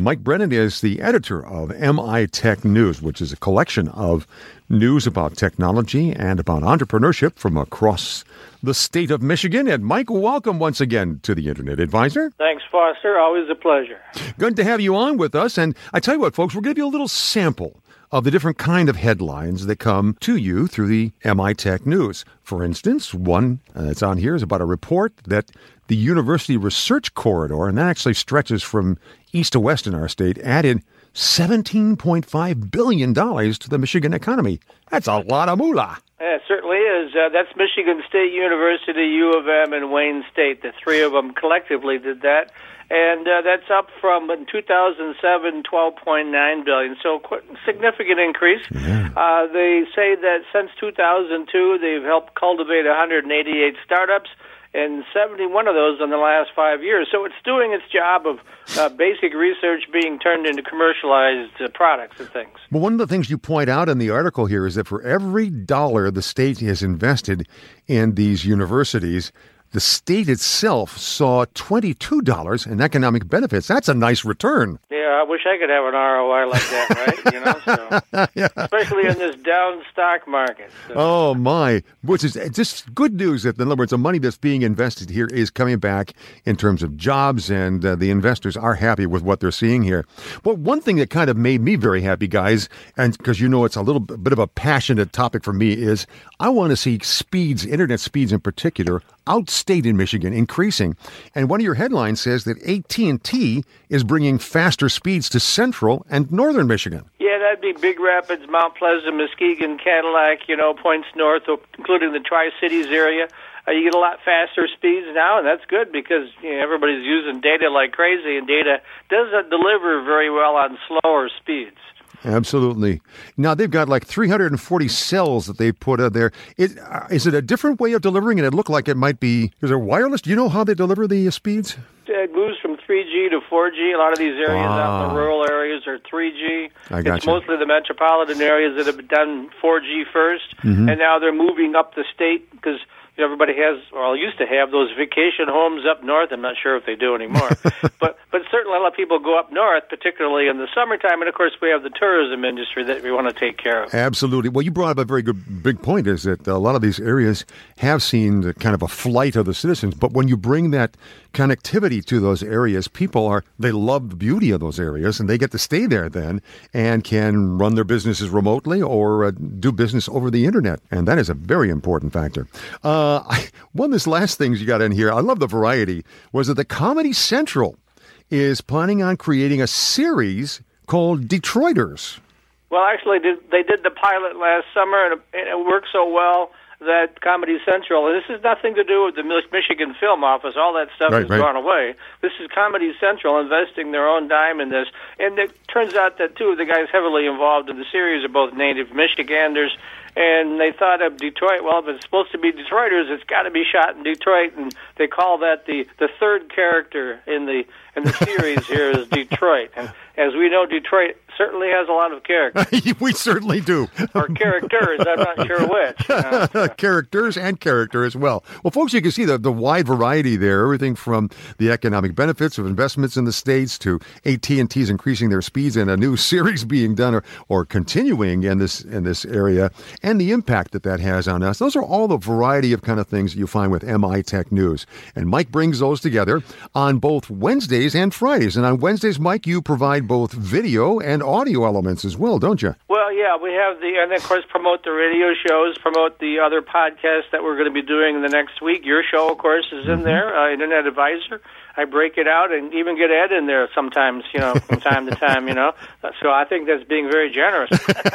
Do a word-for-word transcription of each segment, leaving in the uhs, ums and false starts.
Mike Brennan is the editor of M I Tech News, which is a collection of news about technology and about entrepreneurship from across the state of Michigan. And Mike, welcome once again to the Internet Advisor. Thanks, Foster. Always a pleasure. Good to have you on with us. And I tell you what, folks, we'll give you a little sample of the different kind of headlines that come to you through the M I Tech News. For instance, one that's on here is about a report that the University Research Corridor, and that actually stretches from east to west in our state, added seventeen point five billion dollars to the Michigan economy. That's a lot of moolah. Yeah, it certainly is. Uh, that's Michigan State University, U of M, and Wayne State. The three of them collectively did that. And uh, that's up from, in two thousand seven, twelve point nine billion dollars. So quite a significant increase. Yeah. Uh, they say that since two thousand two, they've helped cultivate one hundred eighty-eight startups, and seventy-one of those in the last five years. So it's doing its job of uh, basic research being turned into commercialized uh, products and things. Well, one of the things you point out in the article here is that for every dollar the state has invested in these universities, the state itself saw twenty-two dollars in economic benefits. That's a nice return. Yeah, I wish I could have an R O I like that, right? You know, so, yeah. especially in this down stock market. So. Oh, my. Which is just good news that, in other words, the money that's being invested here is coming back in terms of jobs, and uh, the investors are happy with what they're seeing here. But one thing that kind of made me very happy, guys, and because you know it's a little bit of a passionate topic for me, is I want to see speeds, internet speeds in particular, outstate in Michigan increasing. And one of your headlines says that A T and T is bringing faster speeds to central and northern Michigan. Yeah, that'd be Big Rapids, Mount Pleasant, Muskegon, Cadillac, you know, points north, including the Tri-Cities area. Uh, you get a lot faster speeds now, and that's good because you know, everybody's using data like crazy, and data doesn't deliver very well on slower speeds. Absolutely. Now, they've got like three hundred forty cells that they put out there. Is, uh, is it a different way of delivering it? It looked like it might be, is it wireless? Do you know how they deliver the uh, speeds? It moves from three G to four G. A lot of these areas ah. out in the rural areas are three G. I got it's you. mostly the metropolitan areas that have done four G first, mm-hmm. and now they're moving up the state because you know, everybody has, or used to have, those vacation homes up north. I'm not sure if they do anymore. but but certainly a lot of people go up north, particularly in the summertime. And, of course, we have the tourism industry that we want to take care of. Absolutely. Well, you brought up a very good big point, is that a lot of these areas have seen kind of a flight of the citizens. But when you bring that connectivity to those areas, people are, they love the beauty of those areas, and they get to stay there then and can run their businesses remotely or uh, do business over the Internet. And that is a very important factor. Uh, I, one of these last things you got in here, I love the variety, was that the Comedy Central is planning on creating a series called Detroiters. Well, actually, they did the pilot last summer, and it worked so well that Comedy Central, and this has nothing to do with the Michigan Film Office, all that stuff right, has right. gone away. This is Comedy Central investing their own dime in this, and it turns out that two of the guys heavily involved in the series are both native Michiganders, and they thought of Detroit, well, if it's supposed to be Detroiters, it's got to be shot in Detroit, and they call that the, the third character in the in the series here is Detroit. And as we know, Detroit certainly has a lot of characters. We certainly do. Or characters, I'm not sure which. You know? Characters and character as well. Well, folks, you can see the, the wide variety there, everything from the economic benefits of investments in the states to A T and T's increasing their speeds and a new series being done or, or continuing in this in this area, and the impact that that has on us. Those are all the variety of kind of things that you find with M I Tech News. And Mike brings those together on both Wednesdays and Fridays. And on Wednesdays, Mike, you provide both video and audio elements as well, don't you? Well, yeah, we have the, and of course, promote the radio shows, promote the other podcasts that we're going to be doing in the next week. Your show, of course, is in mm-hmm. there, uh, Internet Advisor. I break it out and even get Ed in there sometimes, you know, from time to time, you know. So I think that's being very generous.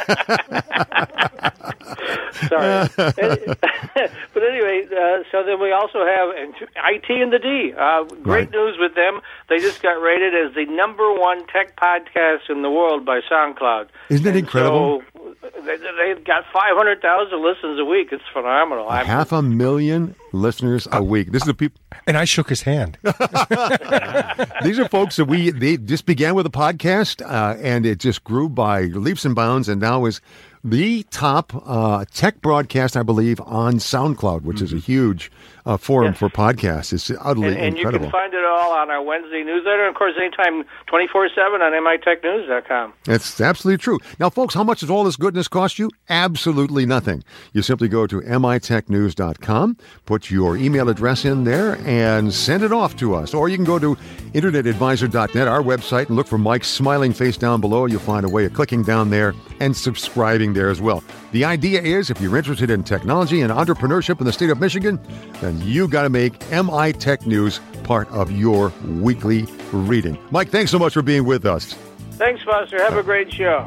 Sorry. But anyway, uh, so then we also have I T and the D. Uh, great right. news with them. They just got rated as the number one tech podcast in the world by SoundCloud. Isn't it and incredible? So they, they've got five hundred thousand listens a week. It's phenomenal. A half a million listeners a week. This is the people. And I shook his hand. These are folks that we they just began with a podcast, uh, and it just grew by leaps and bounds, and now is the top uh, tech broadcast, I believe, on SoundCloud, which mm-hmm. is a huge uh, forum Yes. for podcasts. It's utterly And, and you incredible. can find it all on our Wednesday newsletter, and of course, anytime twenty-four seven on M I Tech News dot com. That's absolutely true. Now, folks, how much does all this goodness cost you? Absolutely nothing. You simply go to M I Tech News dot com, put your email address in there, and send it off to us. Or you can go to Internet Advisor dot net, our website, and look for Mike's smiling face down below. You'll find a way of clicking down there and subscribing there as well. The idea is, if you're interested in technology and entrepreneurship in the state of Michigan, then you got to make M I Tech News part of your weekly reading. Mike, thanks so much for being with us. Thanks, Foster. Have a great show.